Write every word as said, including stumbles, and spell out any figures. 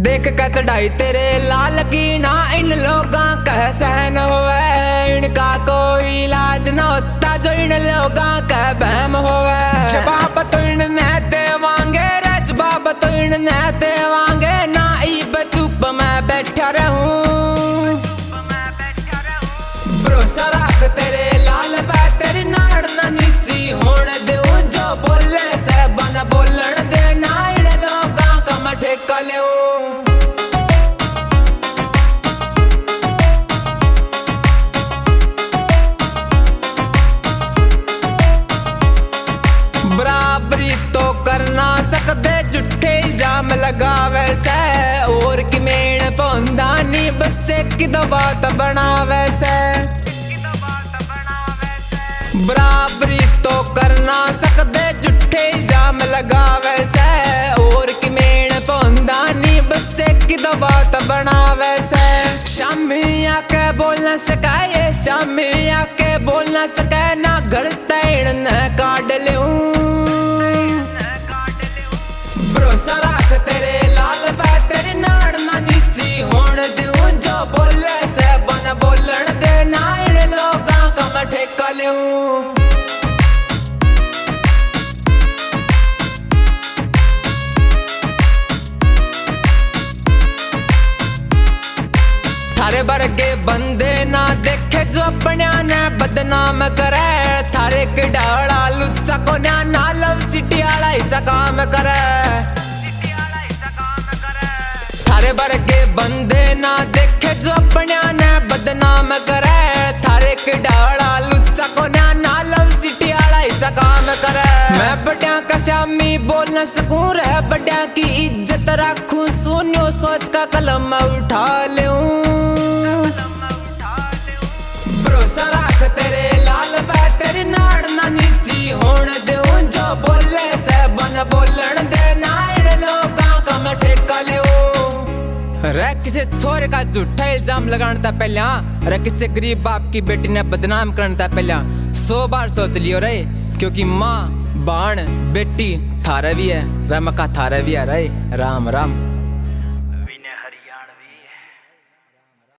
देख के चढ़ाई तेरे लाल की ना इन लोगों का सहन होवे। इनका कोई इलाज न होता जो इन लोगों का बहम होवे। जवाब तो इनने देवांगे रे, जवाब तो इनने देवांगे ना। इब चुप मैं बैठा रहूं, भरोसा रख तेरे लाल पे तेरी नाड़ ना नीची होने दूं। जो बोले से बन बोलन दे ना, इन लोगों का मैं ठेका लूं। बराबरी तो करना सकते झूठे इल्जाम लगावे से। और कि मेण पौंदा नी बस की दो बात बनावे से। बराबरी तो करना सकते झूठे इल्जाम लगावे से। और कि मेण पौंदा नी बस की दो बात बनावे से। शामी आके बोल न सका ये, शामी आके बोल न सके ना। घर तैन न काट लूं, भरोसा रख तेरे लाल पे तेरी नाड़ ना नीची होन दूं। जो बोले से बन बोलन दे ना, इन लोगों का मैं ठेका लूं। थारे वर्गे बंदे ना देखे जो अपने ने बदनाम करे। थारे के डाला लुच्चा को ना ना लव सिटी वाला ऐसा काम करे। थारे वर्गे बंदे ना देखे जो अपने ने बदनाम करे। थारे के डाला लुच्चा को ना ना लव सिटी वाला ऐसा काम करे। मैं बड़िया का शामी बोल न सकूं रे, बड़िया की इज्जत रखूं। सुनियो सोच का कलम उठा लूं, भरोसा रख तेरे लाल पे तेरी नाड़ ना नीची होन दूं। जो बोले से बन बोलन दे ना, इन लोगों का मैं ठेका लूं। रे किसी छोरे का झूठा इल्जाम लगाने ता पहला, रे किसी गरीब बाप की बेटी ने बदनाम करने ता पहला सौ बार सोच लियो रे। क्योंकि माँ बाण बेटी थारा भी है, रमका थारा भी है रे। राम राम।